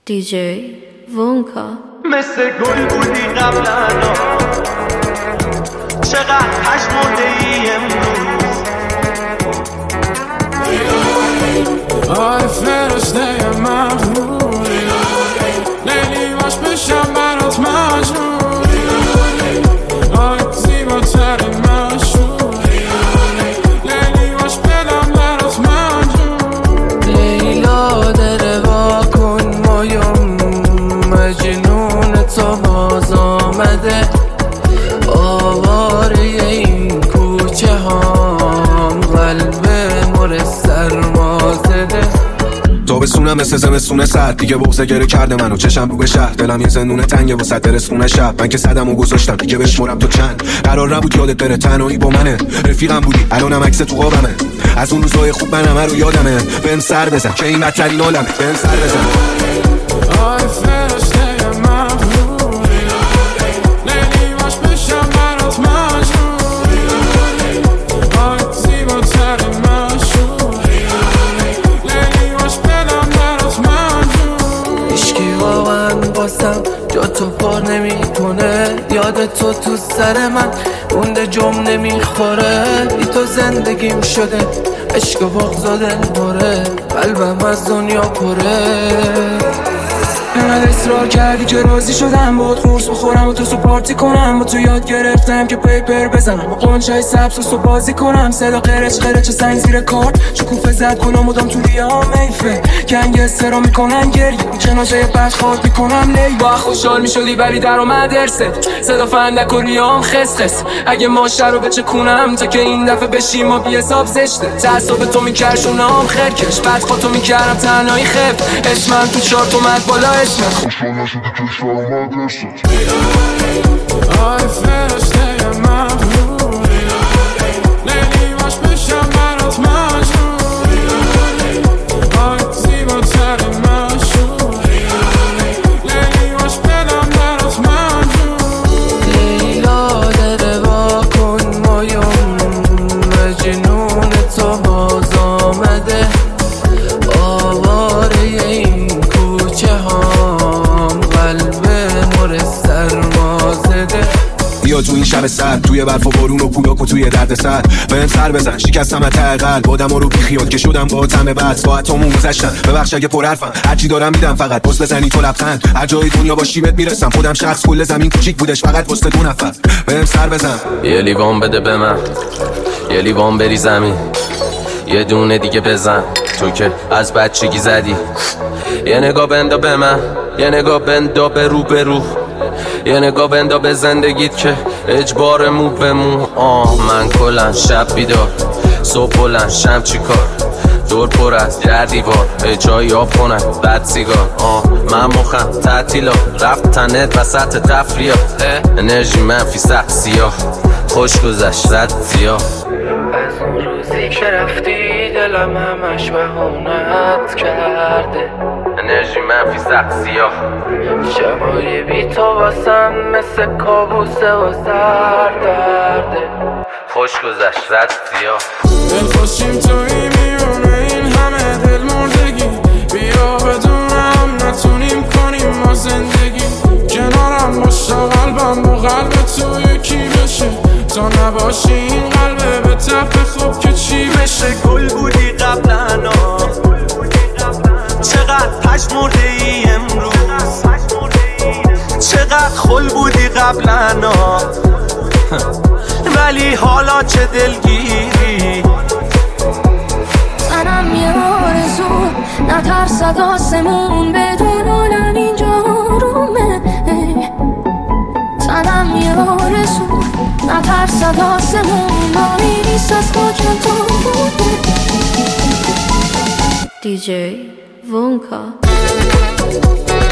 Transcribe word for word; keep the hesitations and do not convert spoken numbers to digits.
دی جی وونکا. مثل گل بودی قبلا، چقدر پشمرده ای امروز. آی فرشته مغرور، لیلی باش بشم برات مجنون. آی زیباترین مشهور، لیلی باش بدم برات مجنون. لیلا دره وا کن مایم، مجنون تو باز آمده. آواره این کوچه هام، قلب مر سرما زده. تابستونم مثل زمستون سرد، دیگه بغضه گره کرده منو چشم رو به شهر. دلم یه زندونه تنگه واسه درسونه شب، من که صدم و گذاشتم دیگه بشمرم تو چند. قرار نبود یادت بره، تنهایی با منه، رفیقم بودی الانم عکس تو قابمه. از اون روزای خوب من همه رو یادمه. بهم سر بزن که این بدترین عالمه، بهم سر بزن. آی فرشته مغرور، لیلی باش بشم برات مجنون. آی زیباترین مشهور، لیلی باش بدم برات مجنون. هیچکی واقعا باسم جا تو پر نمی کنه. یاد تو تو سر من مونده، جم نمیخوره. بی تو زندگیم شده عشق و بغض و دل بره، قلبم از دنیا پره. انقدر اصرار کردی که راضی شدم باهات قرص بخورم و تو سو پارتی کنم. با تو یاد گرفتم که پیپر بزنم و قنچای سبز و سو بازی کنم. صدا قرچ قرچ سنگ زیر کارت، شکوفه زد کنم مدام تو ریام میفه. کنگ استرا میکنن گریه، جنازه بخش خاک میکنم لی. با خوشحال میشدی ولی در اومد ارست، صدا فندک و ریام خس خس. اگه ماشه رو بچه کنم تا که این دفعه بشیم و بی حساب زشته. تعصب تو میکرشونم خرکش، بعد خودتو میکردم تنهایی خف. اسمم تو چارت اومد بالا، خوشحال نشدی که شما مدرسه. آی فرشته مغرور، لیلی باش بشم برات مجنون. آی زیباترین مشهور، لیلی باش بدم برات مجنون. لیلا دره وا کن مایم، مجنون تو باز آمده. آواره این کوچه هام، قلب مر سرما زده. یا تو این شب سرد، توی برف و بارون و کولاک و توی درد سر، بهم سر بزن شکستم ته قلب. آدم ها رو بیخیال که شدم با تم بس، با اتمون گذشتم. ببخش اگه پر حرفم، هرچی دارم میدم فقط بس بزنی تو لبخند. هر جای دنیا باشی بهت میرسم، خودم شخص کل زمین کوچیک بودش فقط واسه دو نفر. بهم سر بزن. یه لیوان بده به من، یه لیوان بری زمین، یه دونه دیگه بزن تو که از بچگی زدی. یه نگاه بندا به من، یه نگاه بندا به رو به رو، یه نگاه بندا به زندگیت که اجبار مو به مو. آه من کلن شب بیدار، صبح بلند شم چی کار. دور پر از در دیوار، جایی آب کنن بد سیگار. آه من مخم تعطیلات، رفتنت وسط تفریات. انرژی منفی سخت سیاه، خوش گذشت زد زیاه. از اون روزی که رفتی دلم همش بهونت کرده. انرژی منفی سخت سیاه، شبای بی تو واسم مثل کابوسه و سردرده. خوش گذشت زد زیاه. دل خوشیم توی میونه این همه دل مردگی. بیا بدونم نتونیم کنیم ما زندگی. کنارم باشه قلبم با قلب تو یکی بشه. تا نباشی این قلبه به تپ خوب که چی بشه. گل بودی قبلا، چقدر پشمرده ای امروز. چقدر خل بودی قبلا، ولی حالا چه دلگیری. منم یه آرزو، نترسد آسمون بدون عالم اینجا رومه. منم یه آرزو، نترسد آسمون ماهی نیست از خاکم تو بوده. دی جی وونکا.